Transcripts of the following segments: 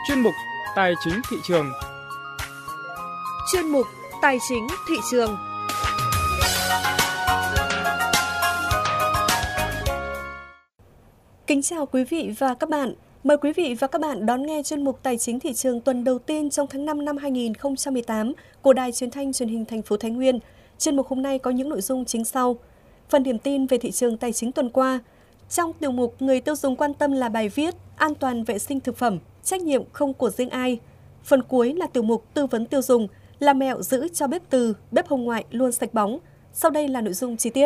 chuyên mục Tài chính thị trường. Chuyên mục Tài chính thị trường. Kính chào quý vị và các bạn. Mời quý vị và các bạn đón nghe chuyên mục Tài chính thị trường tuần đầu tiên trong tháng 5 năm 2018 của Đài Truyền thanh Truyền hình thành phố Thái Nguyên. Chuyên mục hôm nay có những nội dung chính sau. Phần điểm tin về thị trường tài chính tuần qua. Trong tiểu mục Người tiêu dùng quan tâm là bài viết An toàn vệ sinh thực phẩm, trách nhiệm không của riêng ai. Phần cuối là tiểu mục Tư vấn tiêu dùng, là mẹo giữ cho bếp từ, bếp hồng ngoại luôn sạch bóng. Sau đây là nội dung chi tiết.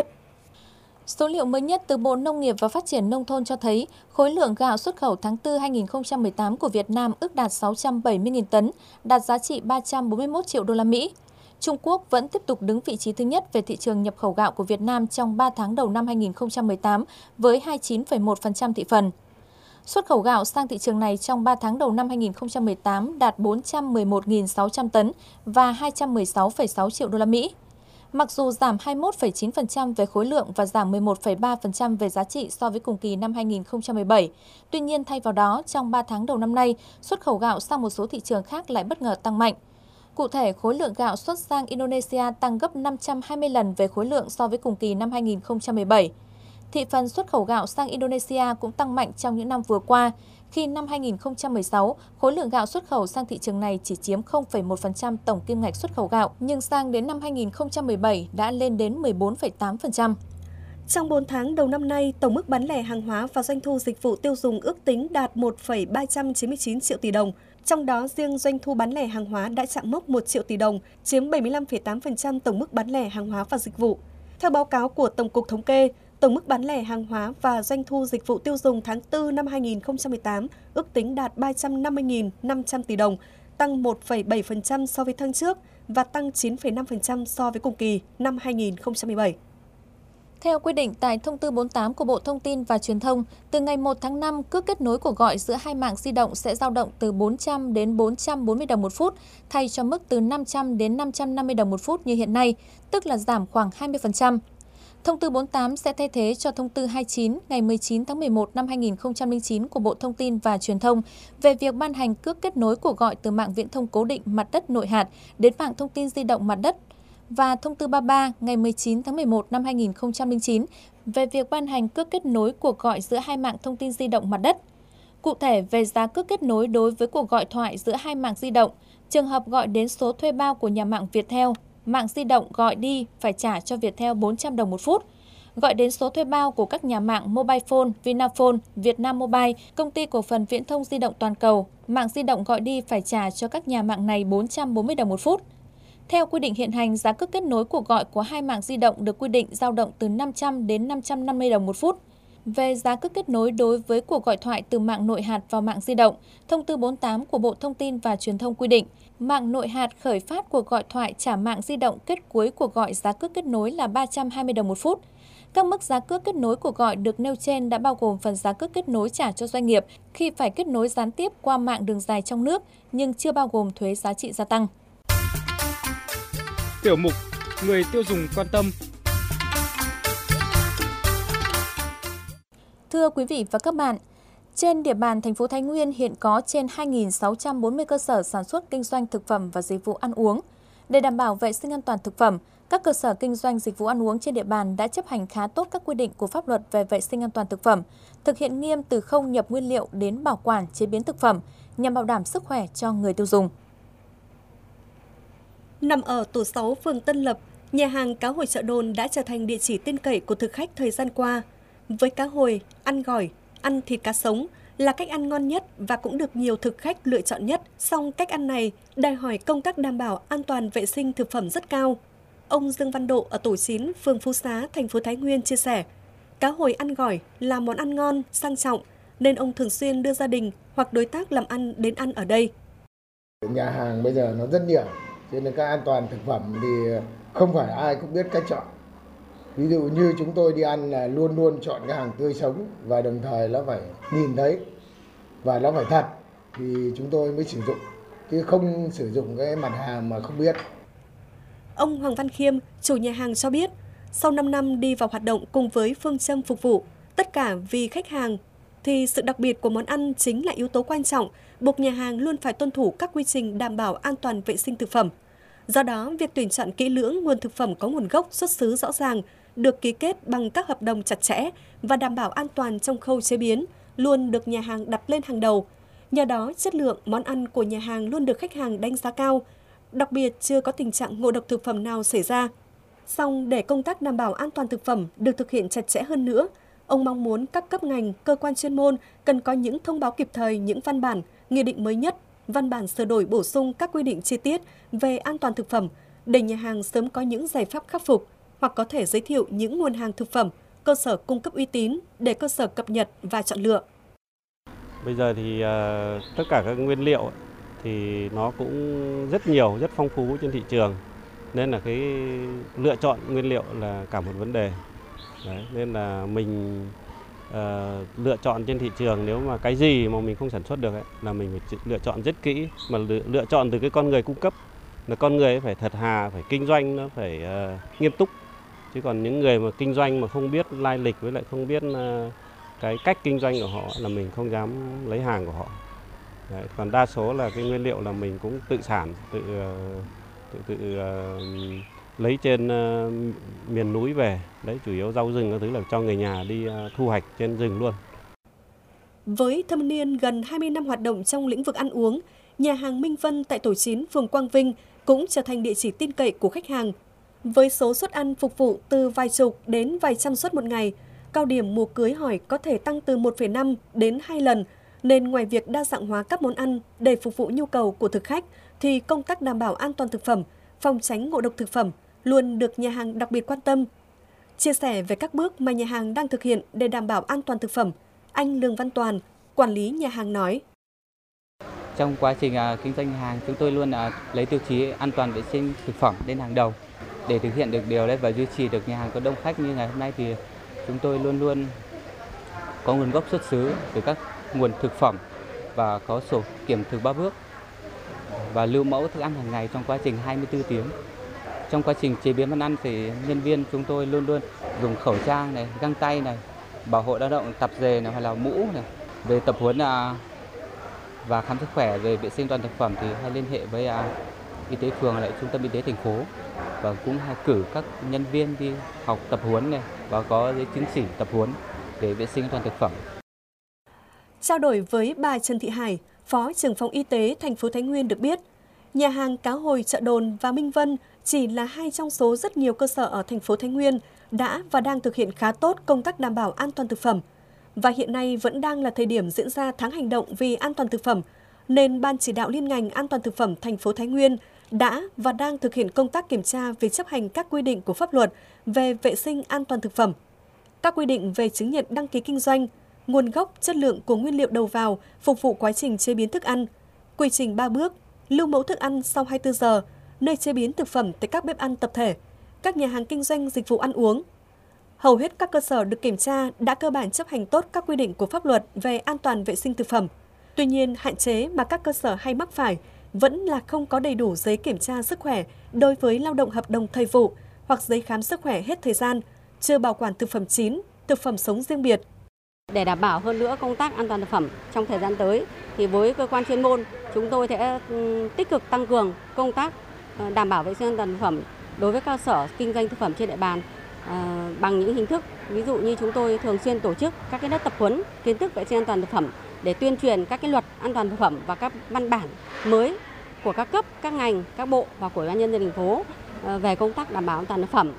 Số liệu mới nhất từ Bộ Nông nghiệp và Phát triển Nông thôn cho thấy khối lượng gạo xuất khẩu tháng 4 2018 của Việt Nam ước đạt 670.000 tấn, đạt giá trị 341 triệu đô la Mỹ. Trung Quốc vẫn tiếp tục đứng vị trí thứ nhất về thị trường nhập khẩu gạo của Việt Nam trong 3 tháng đầu năm 2018 với 29,1% thị phần. Xuất khẩu gạo sang thị trường này trong 3 tháng đầu năm 2018 đạt 411.600 tấn và 216,6 triệu đô la Mỹ. Mặc dù giảm 21,9% về khối lượng và giảm 11,3% về giá trị so với cùng kỳ năm 2017, tuy nhiên thay vào đó, trong 3 tháng đầu năm nay, xuất khẩu gạo sang một số thị trường khác lại bất ngờ tăng mạnh. Cụ thể, khối lượng gạo xuất sang Indonesia tăng gấp 520 lần về khối lượng so với cùng kỳ năm 2017. Thị phần xuất khẩu gạo sang Indonesia cũng tăng mạnh trong những năm vừa qua, khi năm 2016, khối lượng gạo xuất khẩu sang thị trường này chỉ chiếm 0,1% tổng kim ngạch xuất khẩu gạo, nhưng sang đến năm 2017 đã lên đến 14,8%. Trong 4 tháng đầu năm nay, tổng mức bán lẻ hàng hóa và doanh thu dịch vụ tiêu dùng ước tính đạt 1,399 triệu tỷ đồng. Trong đó, riêng doanh thu bán lẻ hàng hóa đã chạm mốc 1 triệu tỷ đồng, chiếm 75,8% tổng mức bán lẻ hàng hóa và dịch vụ. Theo báo cáo của Tổng cục Thống kê, tổng mức bán lẻ hàng hóa và doanh thu dịch vụ tiêu dùng tháng 4 năm 2018 ước tính đạt 350.500 tỷ đồng, tăng 1,7% so với tháng trước và tăng 9,5% so với cùng kỳ năm 2017. Theo quy định tại Thông tư 48 của Bộ Thông tin và Truyền thông, từ ngày 1 tháng 5, cước kết nối cuộc gọi giữa hai mạng di động sẽ dao động từ 400 đến 440 đồng một phút, thay cho mức từ 500 đến 550 đồng một phút như hiện nay, tức là giảm khoảng 20%. Thông tư 48 sẽ thay thế cho Thông tư 29 ngày 19 tháng 11 năm 2009 của Bộ Thông tin và Truyền thông về việc ban hành cước kết nối cuộc gọi từ mạng viễn thông cố định mặt đất nội hạt đến mạng thông tin di động mặt đất, và Thông tư 33 ngày 19 tháng 11 năm 2009 về việc ban hành cước kết nối cuộc gọi giữa hai mạng thông tin di động mặt đất. Cụ thể, về giá cước kết nối đối với cuộc gọi thoại giữa hai mạng di động, trường hợp gọi đến số thuê bao của nhà mạng Viettel, mạng di động gọi đi phải trả cho Viettel 400 đồng một phút. Gọi đến số thuê bao của các nhà mạng Mobilephone, Vinaphone, Vietnam Mobile, Công ty cổ phần Viễn thông Di động Toàn cầu, mạng di động gọi đi phải trả cho các nhà mạng này 440 đồng một phút. Theo quy định hiện hành, giá cước kết nối cuộc gọi của hai mạng di động được quy định dao động từ 500 đến 550 đồng một phút. Về giá cước kết nối đối với cuộc gọi thoại từ mạng nội hạt vào mạng di động, Thông tư 48 của Bộ Thông tin và Truyền thông quy định, mạng nội hạt khởi phát cuộc gọi thoại trả mạng di động kết cuối cuộc gọi giá cước kết nối là 320 đồng một phút. Các mức giá cước kết nối cuộc gọi được nêu trên đã bao gồm phần giá cước kết nối trả cho doanh nghiệp khi phải kết nối gián tiếp qua mạng đường dài trong nước, nhưng chưa bao gồm thuế giá trị gia tăng. Tiểu mục Người tiêu dùng quan tâm. Thưa quý vị và các bạn, trên địa bàn thành phố Thái Nguyên hiện có trên 2.640 cơ sở sản xuất kinh doanh thực phẩm và dịch vụ ăn uống. Để đảm bảo vệ sinh an toàn thực phẩm, các cơ sở kinh doanh dịch vụ ăn uống trên địa bàn đã chấp hành khá tốt các quy định của pháp luật về vệ sinh an toàn thực phẩm, thực hiện nghiêm từ khâu nhập nguyên liệu đến bảo quản chế biến thực phẩm nhằm bảo đảm sức khỏe cho người tiêu dùng. Nằm ở tổ 6 phường Tân Lập, nhà hàng cá hồi Chợ Đồn đã trở thành địa chỉ tin cậy của thực khách thời gian qua. Với cá hồi, ăn gỏi, ăn thịt cá sống là cách ăn ngon nhất và cũng được nhiều thực khách lựa chọn nhất. Song cách ăn này đòi hỏi công tác đảm bảo an toàn vệ sinh thực phẩm rất cao. Ông Dương Văn Độ ở tổ 9, phường Phú Xá, thành phố Thái Nguyên chia sẻ, cá hồi ăn gỏi là món ăn ngon, sang trọng, nên ông thường xuyên đưa gia đình hoặc đối tác làm ăn đến ăn ở đây. Nhà hàng bây giờ nó rất nhiều, cho nên cái an toàn thực phẩm thì không phải ai cũng biết cách chọn. Ví dụ như chúng tôi đi ăn là luôn luôn chọn cái hàng tươi sống và đồng thời nó phải nhìn thấy và nó phải thật thì chúng tôi mới sử dụng, chứ không sử dụng cái mặt hàng mà không biết. Ông Hoàng Văn Khiêm, chủ nhà hàng cho biết, sau 5 năm đi vào hoạt động cùng với phương châm phục vụ, tất cả vì khách hàng, thì sự đặc biệt của món ăn chính là yếu tố quan trọng, buộc nhà hàng luôn phải tuân thủ các quy trình đảm bảo an toàn vệ sinh thực phẩm. Do đó, việc tuyển chọn kỹ lưỡng nguồn thực phẩm có nguồn gốc xuất xứ rõ ràng, được ký kết bằng các hợp đồng chặt chẽ và đảm bảo an toàn trong khâu chế biến, luôn được nhà hàng đặt lên hàng đầu. Nhờ đó, chất lượng món ăn của nhà hàng luôn được khách hàng đánh giá cao. Đặc biệt, chưa có tình trạng ngộ độc thực phẩm nào xảy ra. Song để công tác đảm bảo an toàn thực phẩm được thực hiện chặt chẽ hơn nữa, ông mong muốn các cấp ngành, cơ quan chuyên môn cần có những thông báo kịp thời những văn bản, nghị định mới nhất, văn bản sửa đổi bổ sung các quy định chi tiết về an toàn thực phẩm để nhà hàng sớm có những giải pháp khắc phục, hoặc có thể giới thiệu những nguồn hàng thực phẩm, cơ sở cung cấp uy tín để cơ sở cập nhật và chọn lựa. Bây giờ thì tất cả các nguyên liệu thì nó cũng rất nhiều, rất phong phú trên thị trường. Nên là cái lựa chọn nguyên liệu là cả một vấn đề. Đấy, nên là mình lựa chọn trên thị trường, nếu mà cái gì mà mình không sản xuất được ấy, là mình phải lựa chọn rất kỹ, mà lựa chọn từ cái con người cung cấp. Là con người ấy phải thật thà, phải kinh doanh nó phải nghiêm túc. Chứ còn những người mà kinh doanh mà không biết lai lịch với lại không biết cái cách kinh doanh của họ là mình không dám lấy hàng của họ. Đấy, còn đa số là cái nguyên liệu là mình cũng tự sản, tự lấy trên miền núi về. Đấy, chủ yếu rau rừng các thứ là cho người nhà đi thu hoạch trên rừng luôn. Với thâm niên gần 20 năm hoạt động trong lĩnh vực ăn uống, nhà hàng Minh Vân tại tổ 9 phường Quang Vinh cũng trở thành địa chỉ tin cậy của khách hàng. Với số suất ăn phục vụ từ vài chục đến vài trăm suất một ngày, cao điểm mùa cưới hỏi có thể tăng từ 1,5 đến 2 lần, nên ngoài việc đa dạng hóa các món ăn để phục vụ nhu cầu của thực khách, thì công tác đảm bảo an toàn thực phẩm, phòng tránh ngộ độc thực phẩm luôn được nhà hàng đặc biệt quan tâm. Chia sẻ về các bước mà nhà hàng đang thực hiện để đảm bảo an toàn thực phẩm, anh Lương Văn Toàn, quản lý nhà hàng nói. Trong quá trình kinh doanh nhà hàng, chúng tôi luôn lấy tiêu chí an toàn vệ sinh thực phẩm lên hàng đầu. Để thực hiện được điều đấy và duy trì được nhà hàng có đông khách như ngày hôm nay thì chúng tôi luôn luôn có nguồn gốc xuất xứ từ các nguồn thực phẩm và có sổ kiểm thực 3 bước và lưu mẫu thức ăn hàng ngày trong quá trình 24 tiếng. Trong quá trình chế biến món ăn thì nhân viên chúng tôi luôn luôn dùng khẩu trang này, găng tay này, bảo hộ lao động, tập dề này hoặc là mũ này. Về tập huấn và khám sức khỏe về vệ sinh an toàn thực phẩm thì hay liên hệ với y tế phường lại trung tâm y tế thành phố, và cũng hay cử các nhân viên đi học tập huấn này và có giấy chứng chỉ tập huấn để vệ sinh an toàn thực phẩm. Trao đổi với bà Trần Thị Hải, Phó trưởng phòng y tế thành phố Thái Nguyên được biết, nhà hàng Cá Hồi Chợ Đồn và Minh Vân chỉ là hai trong số rất nhiều cơ sở ở thành phố Thái Nguyên đã và đang thực hiện khá tốt công tác đảm bảo an toàn thực phẩm. Và hiện nay vẫn đang là thời điểm diễn ra tháng hành động vì an toàn thực phẩm, nên Ban chỉ đạo liên ngành an toàn thực phẩm thành phố Thái Nguyên đã và đang thực hiện công tác kiểm tra việc chấp hành các quy định của pháp luật về vệ sinh an toàn thực phẩm, các quy định về chứng nhận đăng ký kinh doanh, nguồn gốc, chất lượng của nguyên liệu đầu vào phục vụ quá trình chế biến thức ăn, quy trình 3 bước, lưu mẫu thức ăn sau 24 giờ, nơi chế biến thực phẩm tại các bếp ăn tập thể, các nhà hàng kinh doanh dịch vụ ăn uống. Hầu hết các cơ sở được kiểm tra đã cơ bản chấp hành tốt các quy định của pháp luật về an toàn vệ sinh thực phẩm. Tuy nhiên, hạn chế mà các cơ sở hay mắc phải vẫn là không có đầy đủ giấy kiểm tra sức khỏe đối với lao động hợp đồng thời vụ hoặc giấy khám sức khỏe hết thời gian, chưa bảo quản thực phẩm chín, thực phẩm sống riêng biệt. Để đảm bảo hơn nữa công tác an toàn thực phẩm trong thời gian tới, thì với cơ quan chuyên môn, chúng tôi sẽ tích cực tăng cường công tác đảm bảo vệ sinh an toàn thực phẩm đối với cơ sở kinh doanh thực phẩm trên địa bàn bằng những hình thức, ví dụ như chúng tôi thường xuyên tổ chức các cái lớp tập huấn kiến thức vệ sinh an toàn thực phẩm để tuyên truyền các cái luật an toàn thực phẩm và các văn bản mới của các cấp, các ngành, các bộ và của Ủy ban nhân dân thành phố về công tác đảm bảo an toàn thực phẩm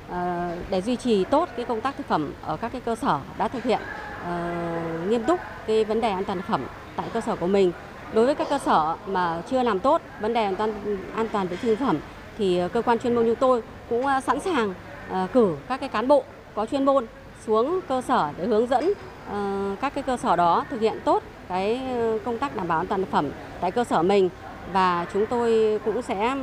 để duy trì tốt cái công tác thực phẩm ở các cái cơ sở đã thực hiện nghiêm túc cái vấn đề an toàn thực phẩm tại cơ sở của mình. Đối với các cơ sở mà chưa làm tốt vấn đề an toàn vệ sinh thực phẩm thì cơ quan chuyên môn chúng tôi cũng sẵn sàng cử các cái cán bộ có chuyên môn xuống cơ sở để hướng dẫn các cái cơ sở đó thực hiện tốt cái công tác đảm bảo an toàn thực phẩm tại cơ sở mình, và chúng tôi cũng sẽ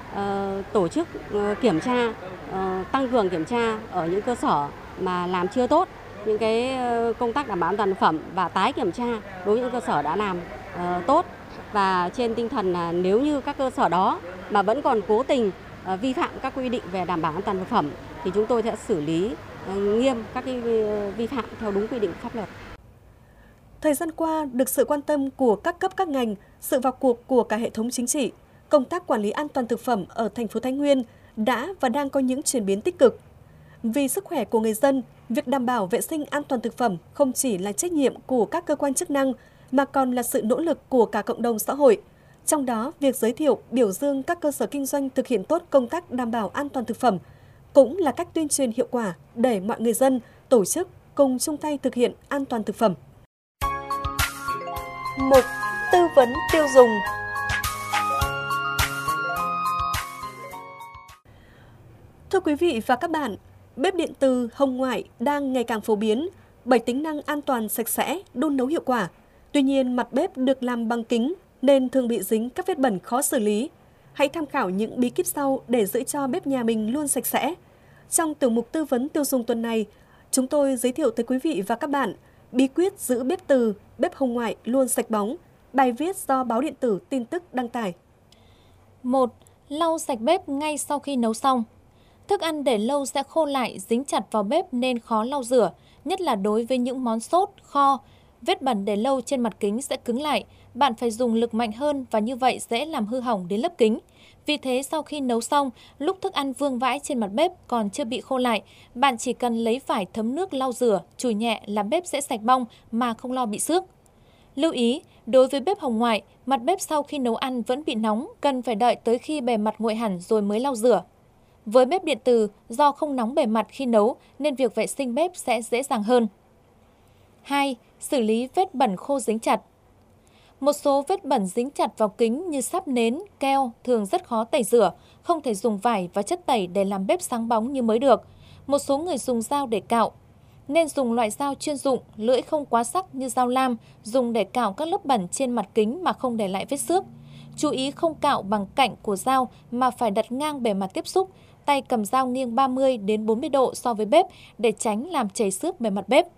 tổ chức kiểm tra, tăng cường kiểm tra ở những cơ sở mà làm chưa tốt những cái công tác đảm bảo an toàn thực phẩm và tái kiểm tra đối với những cơ sở đã làm tốt. Và trên tinh thần là nếu như các cơ sở đó mà vẫn còn cố tình vi phạm các quy định về đảm bảo an toàn thực phẩm thì chúng tôi sẽ xử lý nghiêm các cái vi phạm theo đúng quy định pháp luật. Thời gian qua, được sự quan tâm của các cấp các ngành, sự vào cuộc của cả hệ thống chính trị, công tác quản lý an toàn thực phẩm ở thành phố Thái Nguyên đã và đang có những chuyển biến tích cực. Vì sức khỏe của người dân, việc đảm bảo vệ sinh an toàn thực phẩm không chỉ là trách nhiệm của các cơ quan chức năng mà còn là sự nỗ lực của cả cộng đồng xã hội. Trong đó, việc giới thiệu, biểu dương các cơ sở kinh doanh thực hiện tốt công tác đảm bảo an toàn thực phẩm cũng là cách tuyên truyền hiệu quả để mọi người dân, tổ chức cùng chung tay thực hiện an toàn thực phẩm. Mục tư vấn tiêu dùng. Thưa quý vị và các bạn, bếp điện từ hồng ngoại đang ngày càng phổ biến bởi tính năng an toàn, sạch sẽ, đun nấu hiệu quả. Tuy nhiên, mặt bếp được làm bằng kính nên thường bị dính các vết bẩn khó xử lý. Hãy tham khảo những bí kíp sau để giữ cho bếp nhà mình luôn sạch sẽ. Trong tiểu mục tư vấn tiêu dùng tuần này, chúng tôi giới thiệu tới quý vị và các bạn bí quyết giữ bếp từ, bếp hồng ngoại luôn sạch bóng. Bài viết do báo điện tử Tin tức đăng tải. 1. Lau sạch bếp ngay sau khi nấu xong. Thức ăn để lâu sẽ khô lại, dính chặt vào bếp nên khó lau rửa, nhất là đối với những món sốt, kho. Vết bẩn để lâu trên mặt kính sẽ cứng lại, bạn phải dùng lực mạnh hơn và như vậy dễ làm hư hỏng đến lớp kính. Vì thế sau khi nấu xong, lúc thức ăn vương vãi trên mặt bếp còn chưa bị khô lại, bạn chỉ cần lấy vải thấm nước lau rửa, chùi nhẹ là bếp sẽ sạch bong mà không lo bị xước. Lưu ý, đối với bếp hồng ngoại, mặt bếp sau khi nấu ăn vẫn bị nóng, cần phải đợi tới khi bề mặt nguội hẳn rồi mới lau rửa. Với bếp điện từ, do không nóng bề mặt khi nấu nên việc vệ sinh bếp sẽ dễ dàng hơn. 2. Xử lý vết bẩn khô dính chặt. Một số vết bẩn dính chặt vào kính như sáp nến, keo thường rất khó tẩy rửa, không thể dùng vải và chất tẩy để làm bếp sáng bóng như mới được. Một số người dùng dao để cạo. Nên dùng loại dao chuyên dụng, lưỡi không quá sắc như dao lam, dùng để cạo các lớp bẩn trên mặt kính mà không để lại vết xước. Chú ý không cạo bằng cạnh của dao mà phải đặt ngang bề mặt tiếp xúc, tay cầm dao nghiêng 30 đến 40 độ so với bếp để tránh làm chảy xước bề mặt bếp.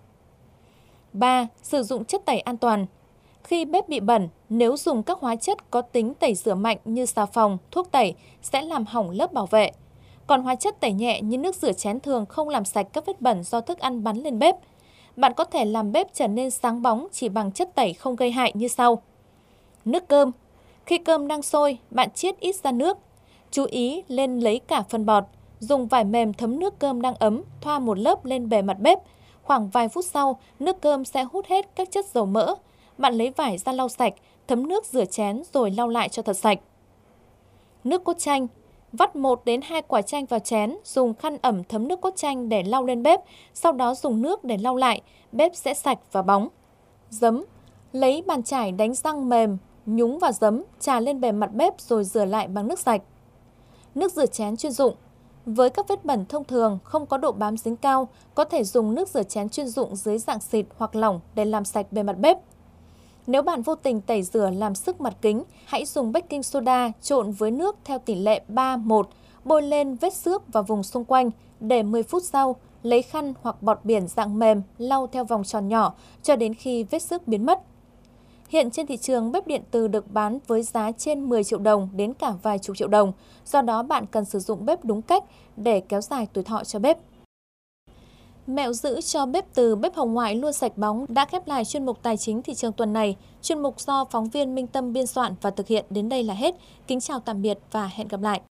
3. Sử dụng chất tẩy an toàn. Khi bếp bị bẩn, nếu dùng các hóa chất có tính tẩy rửa mạnh như xà phòng, thuốc tẩy sẽ làm hỏng lớp bảo vệ. Còn hóa chất tẩy nhẹ như nước rửa chén thường không làm sạch các vết bẩn do thức ăn bắn lên bếp. Bạn có thể làm bếp trở nên sáng bóng chỉ bằng chất tẩy không gây hại như sau. Nước cơm. Khi cơm đang sôi, bạn chiết ít ra nước. Chú ý lên lấy cả phần bọt. Dùng vải mềm thấm nước cơm đang ấm, thoa một lớp lên bề mặt bếp. Khoảng vài phút sau, nước cơm sẽ hút hết các chất dầu mỡ. Bạn lấy vải ra lau sạch, thấm nước rửa chén rồi lau lại cho thật sạch. Nước cốt chanh. Vắt 1 đến 2 quả chanh vào chén, dùng khăn ẩm thấm nước cốt chanh để lau lên bếp, sau đó dùng nước để lau lại, bếp sẽ sạch và bóng. Giấm. Lấy bàn chải đánh răng mềm, nhúng vào giấm, chà lên bề mặt bếp rồi rửa lại bằng nước sạch. Nước rửa chén chuyên dụng. Với các vết bẩn thông thường không có độ bám dính cao, có thể dùng nước rửa chén chuyên dụng dưới dạng xịt hoặc lỏng để làm sạch bề mặt bếp. Nếu bạn vô tình tẩy rửa làm xước mặt kính, hãy dùng baking soda trộn với nước theo tỷ lệ 3:1, bôi lên vết xước và vùng xung quanh, để 10 phút sau, lấy khăn hoặc bọt biển dạng mềm lau theo vòng tròn nhỏ cho đến khi vết xước biến mất. Hiện trên thị trường, bếp điện từ được bán với giá trên 10 triệu đồng đến cả vài chục triệu đồng, do đó bạn cần sử dụng bếp đúng cách để kéo dài tuổi thọ cho bếp. Mẹo giữ cho bếp từ, bếp hồng ngoại luôn sạch bóng đã khép lại chuyên mục Tài chính thị trường tuần này. Chuyên mục do phóng viên Minh Tâm biên soạn và thực hiện đến đây là hết. Kính chào tạm biệt và hẹn gặp lại.